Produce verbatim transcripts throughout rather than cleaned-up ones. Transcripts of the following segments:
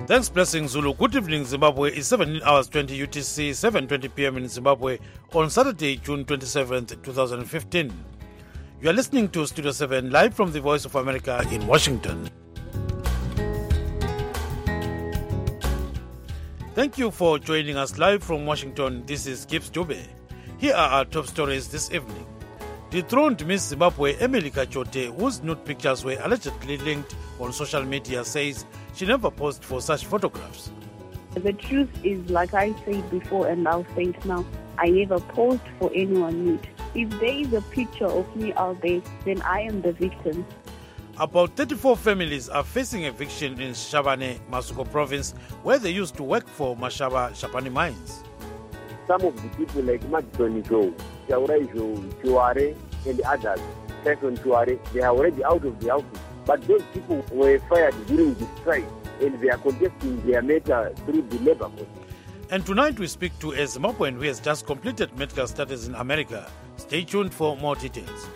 Thanks, Blessing Zulu. Good evening, Zimbabwe. It's seventeen hours twenty U T C, seven twenty p m in Zimbabwe on Saturday, June twenty-seventh, twenty fifteen. You are listening to Studio seven live from the Voice of America in Washington. Thank you for joining us live from Washington. This is Gibbs Dube. Here are our top stories this evening. Dethroned Miss Zimbabwe Emily Kachote, whose nude pictures were allegedly linked on social media, says she never posed for such photographs. The truth is, like I said before and I'll say it now, I never posed for anyone nude. If there is a picture of me out there, then I am the victim. About thirty-four families are facing eviction in Shabane, Masuko province, where they used to work for Mashaba Shapani mines. Some of the people like Madison Joe, Chaura Joe, Chuare, and others, Tyson Chuare, they are already out of the office. But those people were fired during the strike, and they are contesting their matter through the labor court. And tonight we speak to a Zimbabwean who has just completed medical studies in America. Stay tuned for more details.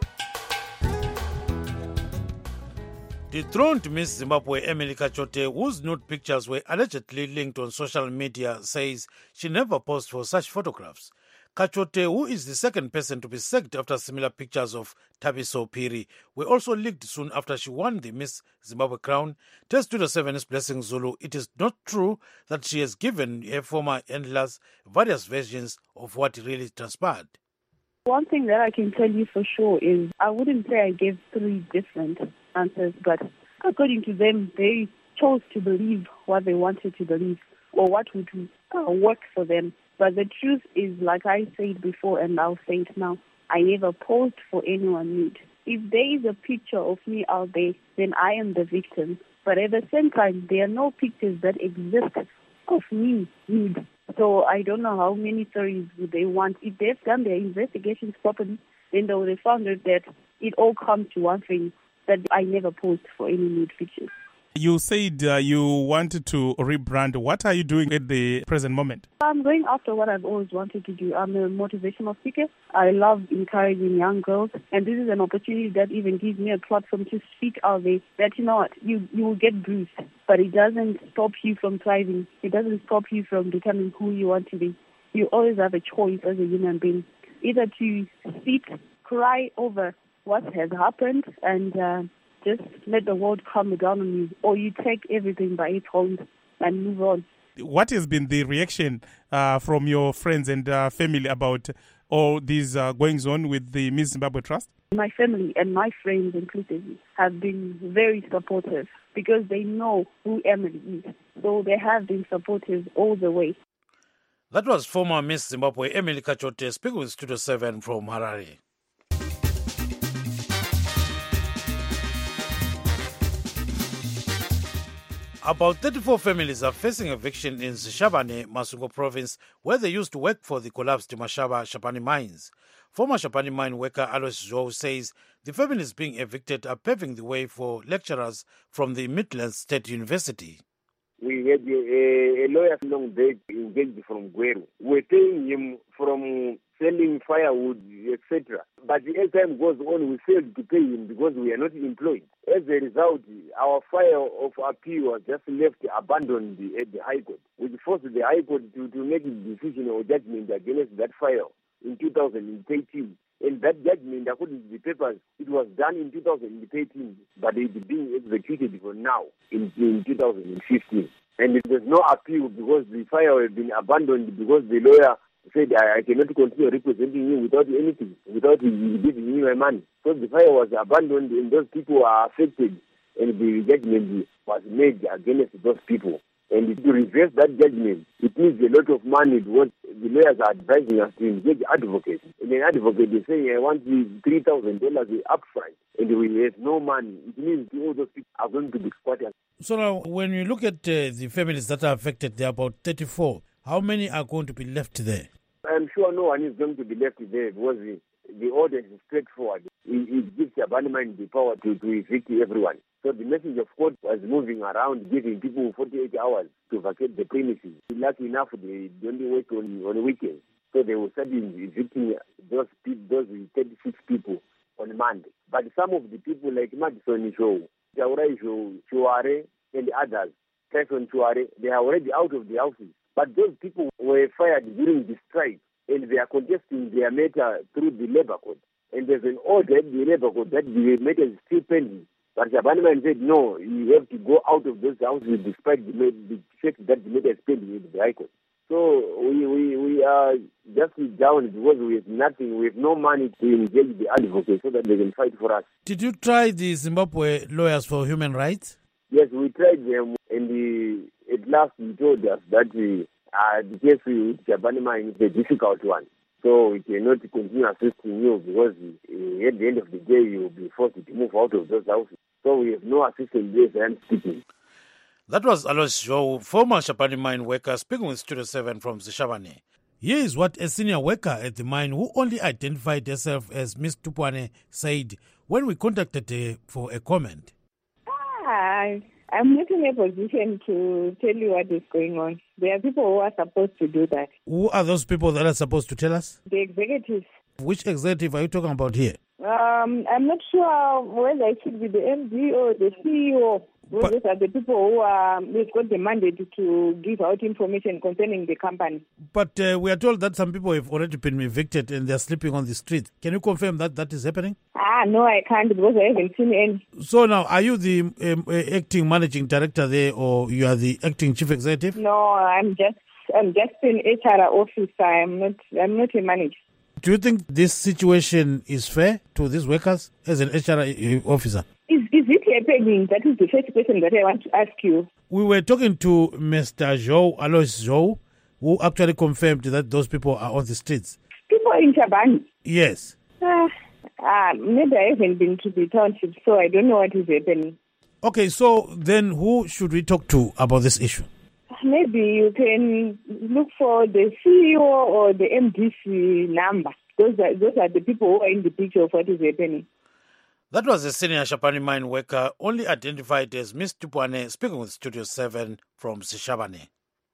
Dethroned Miss Zimbabwe Emily Kachote, whose nude pictures were allegedly linked on social media, says she never posed for such photographs. Kachote, who is the second person to be sacked after similar pictures of Thabiso Phiri were also leaked soon after she won the Miss Zimbabwe crown, tells Studio seven's Blessing Zulu it is not true that she has given her former handlers various versions of what really transpired. One thing that I can tell you for sure is I wouldn't say I gave three different answers, but according to them, they chose to believe what they wanted to believe or what would uh, work for them. But the truth is, like I said before and I'll say it now, I never posed for anyone nude. If there is a picture of me out there, then I am the victim. But at the same time, there are no pictures that exist of me nude. So I don't know how many stories would they want. If they've done their investigations properly, then they would have found out that it all comes to one thing, that I never posed for any nude pictures. You said uh, you wanted to rebrand. What are you doing at the present moment? I'm going after what I've always wanted to do. I'm a motivational speaker. I love encouraging young girls, and this is an opportunity that even gives me a platform to speak out there that, you know what, you, you will get bruised, but it doesn't stop you from thriving. It doesn't stop you from becoming who you want to be. You always have a choice as a human being, either to sit, cry over what has happened, and uh, just let the world come down on you, or you take everything by its horns and move on. What has been the reaction uh, from your friends and uh, family about all these uh, goings on with the Miss Zimbabwe Trust? My family and my friends included have been very supportive because they know who Emily is. So they have been supportive all the way. That was former Miss Zimbabwe Emily Kachote speaking with Studio seven from Harare. About thirty-four families are facing eviction in Shabane, Masuko province, where they used to work for the collapsed Mashaba Shapani mines. Former Shapani mine worker Alois Zhou says the families being evicted are paving the way for lecturers from the Midlands State University. We had a, a lawyer long day engaged from Gweru. We're paying him from selling firewood, et cetera. But as time goes on, we failed to pay him because we are not employed. As a result, our file of appeal was just left abandoned at the High Court, which forced the High Court to, to make a decision or judgment against that file in two thousand thirteen. And that judgment, according to the papers, it was done in two thousand thirteen, but it is being executed for now in, in two thousand fifteen. And there's no appeal because the file has been abandoned because the lawyer said, I, I cannot continue representing you without anything, without you giving me my money. So the file was abandoned and those people are affected, and the judgment was made against those people. And to reverse that judgment, it needs a lot of money because the lawyers are advising us to engage advocates. And an advocate is saying, I want the three thousand dollars upfront, and we have no money. It means all those people are going to be squatters. So now, when you look at uh, the families that are affected, there are about thirty-four. How many are going to be left there? I'm sure no one is going to be left there because the, the order is straightforward. It, it gives the abandonment the power to, to evict everyone. So the message of court was moving around, giving people forty-eight hours to vacate the premises. Lucky enough, they only work on, on weekends. So they were starting evicting those, those thirty-six people on Monday. But some of the people like Madison Joe, Chaura Joe, Chuare, and others, Tyson Tuare, they are already out of the houses. But those people were fired during the strike, and they are contesting their matter through the labor code. And there's an order in the labor code that the matter is still pending. But Shabaniman said, no, you have to go out of those houses despite the, the fact that the matter is pending in the High Court. So we, we, we are just down because we have nothing. We have no money to engage the advocates so that they can fight for us. Did you try the Zimbabwe Lawyers for Human Rights? Yes, we tried them, and the, at last he told us that the, uh, the case with Shabaniman is a difficult one. So we cannot continue assisting you because uh, at the end of the day you will be forced to move out of those houses. So we have no assistance there, I'm speaking. That was Alois Joe, former Shapani mine worker, speaking with Studio seven from Sishabane. Here is what a senior worker at the mine who only identified herself as Miss Tupwane said when we contacted her for a comment. Ah, I'm not in a position to tell you what is going on. There are people who are supposed to do that. Who are those people that are supposed to tell us? The executives. Which executive are you talking about here? Um, I'm not sure whether it should be the M D or the C E O. But, those are the people who are, they've got the mandate to give out information concerning the company. But uh, we are told that some people have already been evicted and they're sleeping on the street. Can you confirm that that is happening? Ah, no, I can't because I haven't seen any. So now, are you the um, uh, acting managing director there or you are the acting chief executive? No, I'm just I'm just an H R officer. I'm not I'm not a manager. Do you think this situation is fair to these workers as an H R officer? Is is it happening? That is the first question that I want to ask you. We were talking to Mister Joe, Alois Joe, who actually confirmed that those people are on the streets. People in Shabani? Yes. Ah, ah, maybe I haven't been to the township, so I don't know what is happening. Okay, so then who should we talk to about this issue? Maybe you can look for the C E O or the M D C number. Those are, those are the people who are in the picture of what is happening. That was a senior Shapani mine worker, only identified as Miss Tupwane, speaking with Studio seven from Sishabane.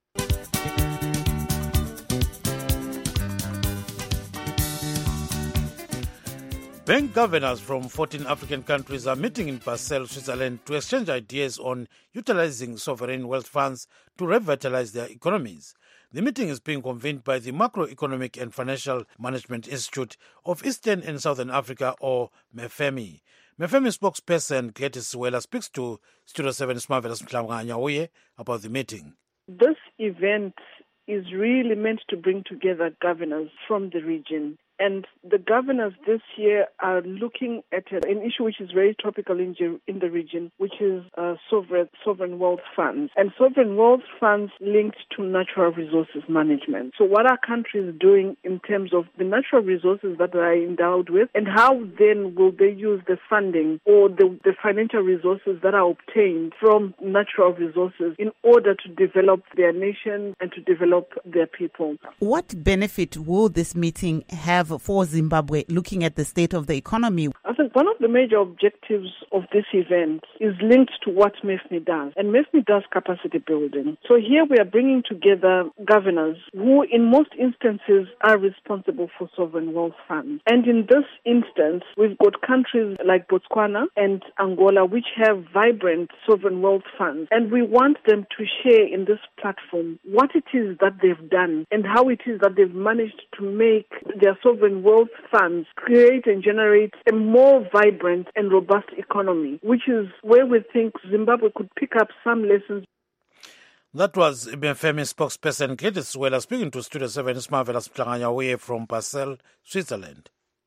Bank governors from fourteen African countries are meeting in Basel, Switzerland, to exchange ideas on utilizing sovereign wealth funds to revitalize their economies. The meeting is being convened by the Macroeconomic and Financial Management Institute of Eastern and Southern Africa, or MEFEMI. MEFEMI spokesperson Gladys Siwela speaks to Studio seven's Marvelous Mtlamganyawoye about the meeting. This event is really meant to bring together governors from the region. And the governors this year are looking at an issue which is very topical in, in the region, which is uh, sovereign, sovereign wealth funds. And sovereign wealth funds linked to natural resources management. So what are countries doing in terms of the natural resources that they are endowed with, and how then will they use the funding or the, the financial resources that are obtained from natural resources in order to develop their nation and to develop their people? What benefit will this meeting have for Zimbabwe, looking at the state of the economy? I think one of the major objectives of this event is linked to what MEFMI does. And MEFMI does capacity building. So here we are bringing together governors who in most instances are responsible for sovereign wealth funds. And in this instance, we've got countries like Botswana and Angola which have vibrant sovereign wealth funds. And we want them to share in this platform what it is that they've done and how it is that they've managed to make their sovereign wealth funds create and generate a more vibrant and robust economy, which is where we think Zimbabwe could pick up some lessons. That was MEFEMI spokesperson Gladys Siwela speaking to Studio seven's Marvelous Mtlamganyawoye from Basel, Switzerland.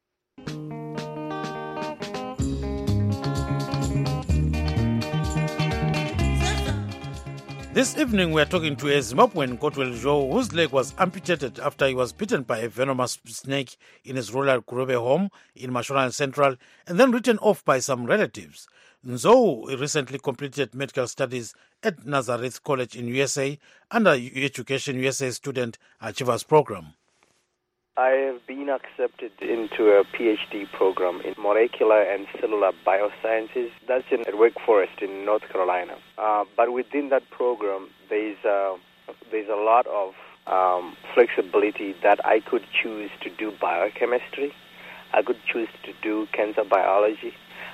This evening we are talking to a Zimbabwean Godwell Joe whose leg was amputated after he was bitten by a venomous snake in his rural Kurobe home in Mashonaland Central and then written off by some relatives. Nzo recently completed medical studies at Nazareth College in U S A under Education U S A Student Achievers Program. I have been accepted into a PhD program in molecular and cellular biosciences. That's in, at Wake Forest in North Carolina. Uh, but within that program, there's uh, there's a lot of um, flexibility that I could choose to do biochemistry. I could choose to do cancer biology.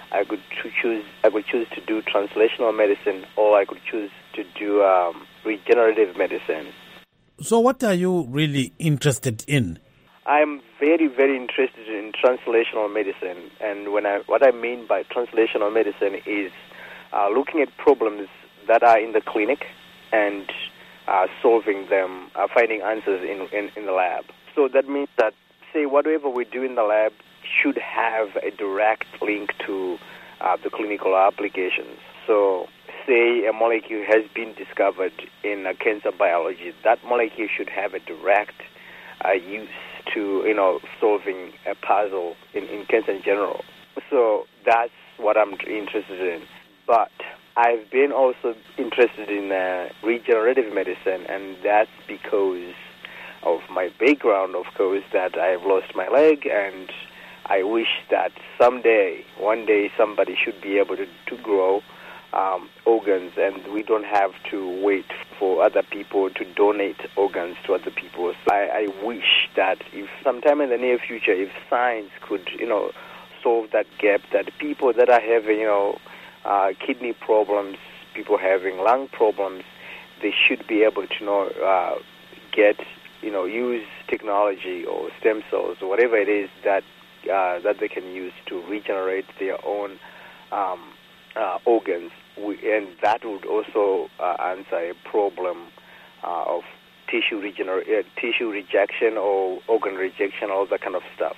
I could choose. I could choose to do translational medicine, or I could choose to do um, regenerative medicine. So, what are you really interested in? I'm very, very interested in translational medicine, and when I what I mean by translational medicine is uh, looking at problems that are in the clinic and uh, solving them, uh, finding answers in, in in the lab. So that means that, say, whatever we do in the lab should have a direct link to uh, the clinical applications. So, say a molecule has been discovered in uh, cancer biology, that molecule should have a direct uh, use to, you know, solving a puzzle in, in cancer in general. So that's what I'm interested in. But I've been also interested in uh, regenerative medicine, and that's because of my background, of course, that I've lost my leg, and I wish that someday, one day, somebody should be able to, to grow um, organs, and we don't have to wait for other people to donate organs to other people. So I, I wish that if sometime in the near future, if science could, you know, solve that gap, that people that are having, you know, uh, kidney problems, people having lung problems, they should be able to, you know, uh, get, you know, use technology or stem cells or whatever it is that uh, that they can use to regenerate their own um, uh, organs, we, and that would also uh, answer a problem uh, of tissue regener- uh, tissue rejection or organ rejection, all that kind of stuff.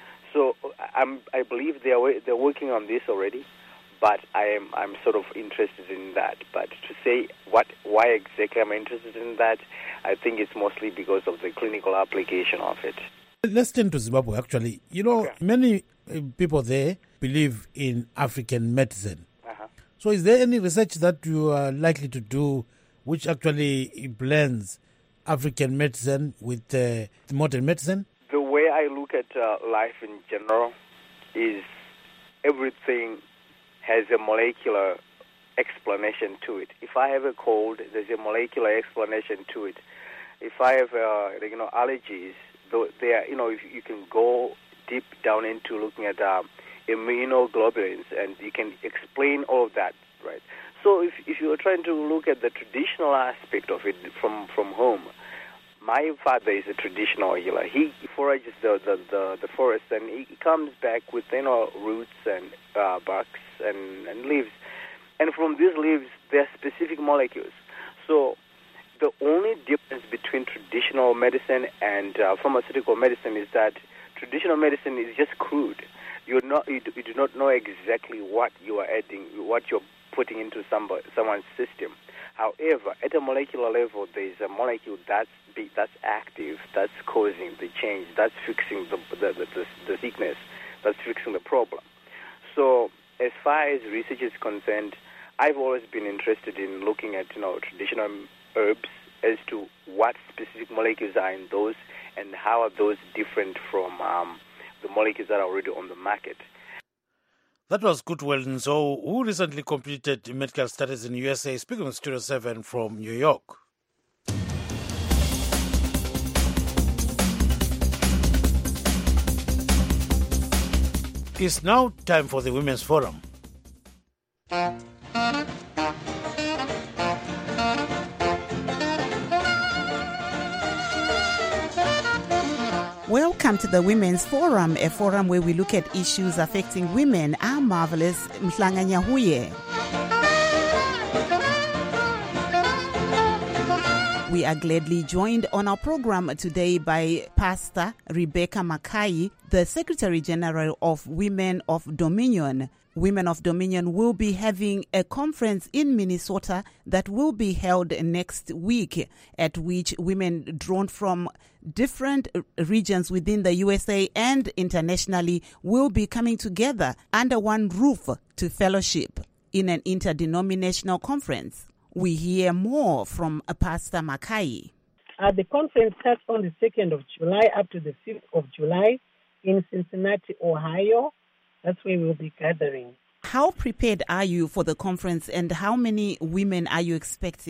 So I'm, I believe they are they're working on this already, but I am I'm sort of interested in that. But to say what why exactly I'm interested in that, I think it's mostly because of the clinical application of it. Let's turn to Zimbabwe, actually. You know, Okay. many uh, people there believe in African medicine. Uh-huh. So is there any research that you are likely to do which actually blends African medicine with uh, modern medicine? The way I look at uh, life in general is everything has a molecular explanation to it. If I have a cold, there's a molecular explanation to it. If I have, uh, you know, allergies, though they are, you know, if you can go deep down into looking at um, immunoglobulins, and you can explain all of that, right? So if if you're trying to look at the traditional aspect of it from from home, my father is a traditional healer. He forages the, the, the, the forest, and he comes back with, you know, roots and uh, barks and, and leaves. And from these leaves, there are specific molecules. So the only difference between traditional medicine and uh, pharmaceutical medicine is that traditional medicine is just crude. You're not, you, do, you do not know exactly what you are adding, what you're putting into somebody, someone's system. However, at a molecular level, there is a molecule that's be, that's active, that's causing the change, that's fixing the the, the the the sickness, that's fixing the problem. So, as far as research is concerned, I've always been interested in looking at, you know, traditional herbs as to what specific molecules are in those and how are those different from um, the molecules that are already on the market. That was Goodwill Nzo, who recently completed medical studies in the U S A, speaking with Studio seven from New York. It's now time for the Women's Forum. Welcome to the Women's Forum, a forum where we look at issues affecting women. I'm Marvelous Mhlanganyahuye. We are gladly joined on our program today by Pastor Rebecca Mackay, the Secretary General of Women of Dominion. Women of Dominion will be having a conference in Minnesota that will be held next week, at which women drawn from different regions within the U S A and internationally will be coming together under one roof to fellowship in an interdenominational conference. We hear more from Pastor Mackay. Uh, the conference starts on the second of July up to the fifth of July in Cincinnati, Ohio. That's where we'll be gathering. How prepared are you for the conference, and how many women are you expecting?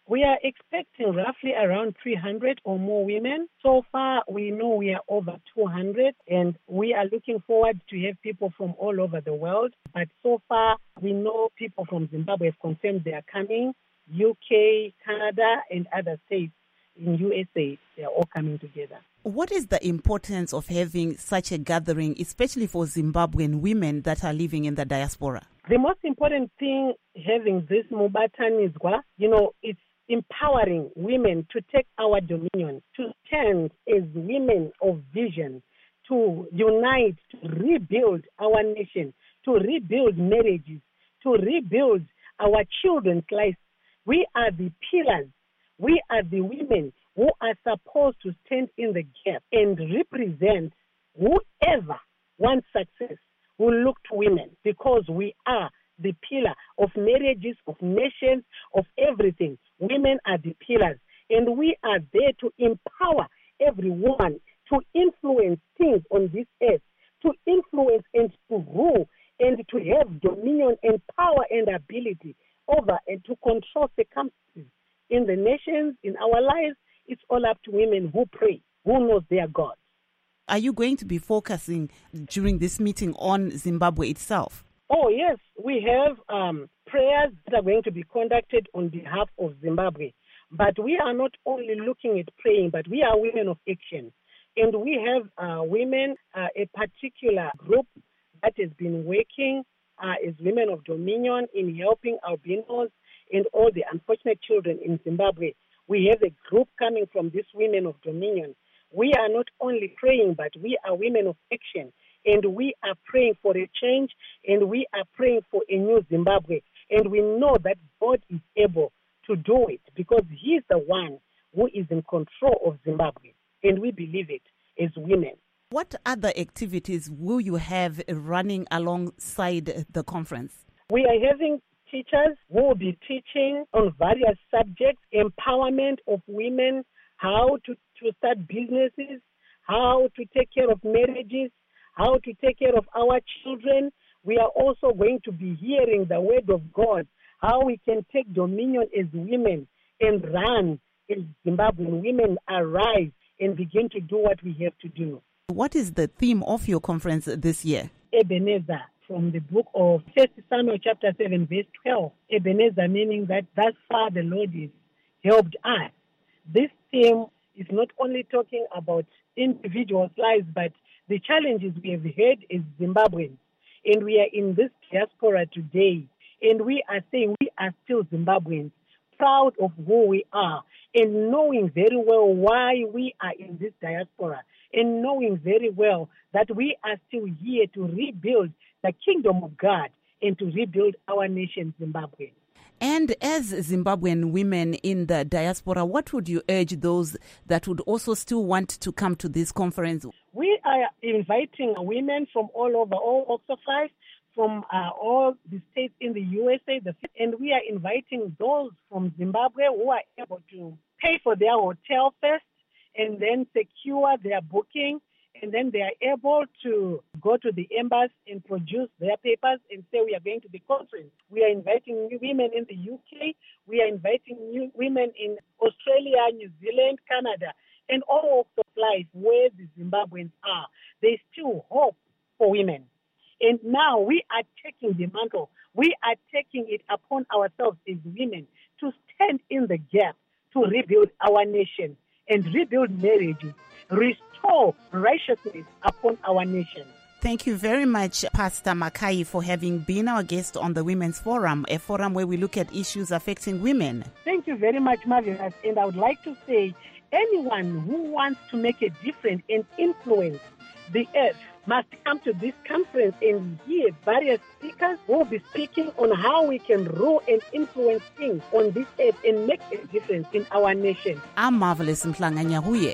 We are expecting roughly around three hundred or more women. So far, we know we are over two hundred, and we are looking forward to have people from all over the world. But so far, we know people from Zimbabwe have confirmed they are coming. U K, Canada, and other states in U S A, they are all coming together. What is the importance of having such a gathering, especially for Zimbabwean women that are living in the diaspora? The most important thing having this Mubatanizwa, you know, it's empowering women to take our dominion, to stand as women of vision, to unite, to rebuild our nation, to rebuild marriages, to rebuild our children's lives. We are the pillars. We are the women who are supposed to stand in the gap and represent whoever wants success will look to women, because we are the pillar of marriages, of nations, of everything. Women are the pillars, and we are there to empower every woman to influence things on this earth, to influence and to rule and to have dominion and power and ability over and to control circumstances in the nations, in our lives. It's all up to women who pray, who knows their God. Are you going to be focusing during this meeting on Zimbabwe itself? Oh, yes. We have um, prayers that are going to be conducted on behalf of Zimbabwe. But we are not only looking at praying, but we are women of action. And we have uh, women, uh, a particular group that has been working uh, as women of dominion in helping albinos and all the unfortunate children in Zimbabwe. We have a group coming from these women of dominion. We are not only praying, but we are women of action. And we are praying for a change, and we are praying for a new Zimbabwe. And we know that God is able to do it because He is the one who is in control of Zimbabwe. And we believe it as women. What other activities will you have running alongside the conference? We are having teachers who will be teaching on various subjects, empowerment of women, how to, to start businesses, how to take care of marriages, how to take care of our children. We are also going to be hearing the word of God, how we can take dominion as women and run as Zimbabwean women arise and begin to do what we have to do. What is the theme of your conference this year? Ebenezer, from the book of First Samuel chapter seven, verse twelve. Ebenezer meaning that thus far the Lord has helped us. This theme is not only talking about individuals' lives, but the challenges we have had as Zimbabweans. And we are in this diaspora today, and we are saying we are still Zimbabweans, proud of who we are, and knowing very well why we are in this diaspora, and knowing very well that we are still here to rebuild the kingdom of God and to rebuild our nation, Zimbabwe. And as Zimbabwean women in the diaspora, what would you urge those that would also still want to come to this conference? We are inviting women from all over, all walks of life, from uh, all the states in the U S A, the, and we are inviting those from Zimbabwe who are able to pay for their hotel first and then secure their booking, and then they are able to go to the embassy and produce their papers and say we are going to the conference. We are inviting new women in the U K. We are inviting new women in Australia, New Zealand, Canada, and all walks of life where the Zimbabweans are. There is still hope for women. And now we are taking the mantle. We are taking it upon ourselves as women to stand in the gap to rebuild our nation and rebuild marriages, restore righteousness upon our nation. Thank you very much, Pastor Makai, for having been our guest on the Women's Forum, a forum where we look at issues affecting women. Thank you very much, Marvelous. And I would like to say, anyone who wants to make a difference and influence the earth must come to this conference and hear various speakers who will be speaking on how we can rule and influence things on this earth and make a difference in our nation. I'm Marvelous Mhlanga-Nyahuye.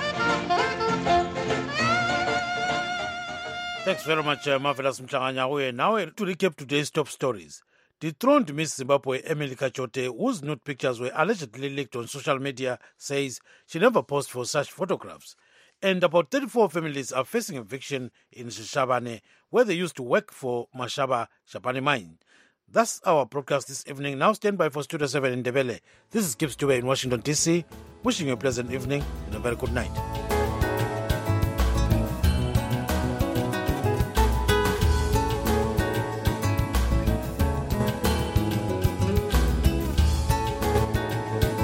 Thanks very much, uh, Marvelous Mhlanga-Nyahuye. Now uh, to recap today's top stories. Dethroned Miss Zimbabwe Emily Kachote, whose nude pictures were allegedly leaked on social media, says she never posed for such photographs. And about thirty-four families are facing eviction in Shishabane, where they used to work for Mashaba Shabane mine. That's our broadcast this evening. Now stand by for Studio seven in Ndebele. This is Gibbs Dube in Washington, D C, wishing you a pleasant evening and a very good night.